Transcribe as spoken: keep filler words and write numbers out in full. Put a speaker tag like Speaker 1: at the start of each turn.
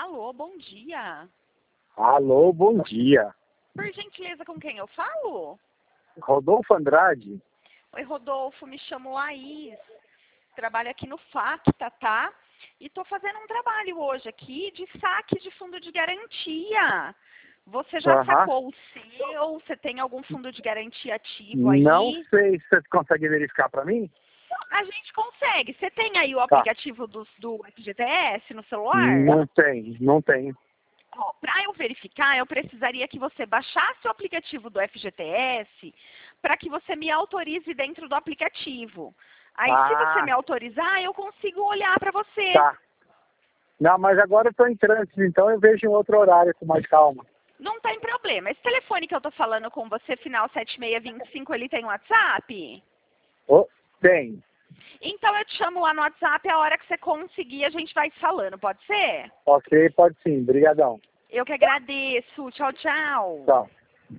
Speaker 1: Alô, bom dia.
Speaker 2: Alô, bom dia.
Speaker 1: Por gentileza, com quem eu falo?
Speaker 2: Rodolfo Andrade?
Speaker 1: Oi, Rodolfo, me chamo Laís. Trabalho aqui no Facta, tá? E tô fazendo um trabalho hoje aqui de saque de fundo de garantia. Você já
Speaker 2: Aham.
Speaker 1: sacou o seu? Você tem algum fundo de garantia ativo aí?
Speaker 2: Não sei se você consegue verificar para mim.
Speaker 1: A gente consegue. Você tem aí o
Speaker 2: Tá.
Speaker 1: aplicativo do, do F G T S no celular?
Speaker 2: Não tem, não tem.
Speaker 1: Para eu verificar, eu precisaria que você baixasse o aplicativo do F G T S para que você me autorize dentro do aplicativo. Aí, se você
Speaker 2: Ah,
Speaker 1: me autorizar, eu consigo olhar para você.
Speaker 2: tá. Não, mas agora eu estou em trânsito, então eu vejo em outro horário com mais calma.
Speaker 1: Não tem problema. Esse telefone que eu tô falando com você, final sete seis dois cinco, ele tem WhatsApp?
Speaker 2: Oh, tem.
Speaker 1: Então eu te chamo lá no WhatsApp, a hora que você conseguir, a gente vai falando, pode ser?
Speaker 2: Ok, pode sim. Brigadão.
Speaker 1: Eu que agradeço. Tchau, tchau.
Speaker 2: Tchau.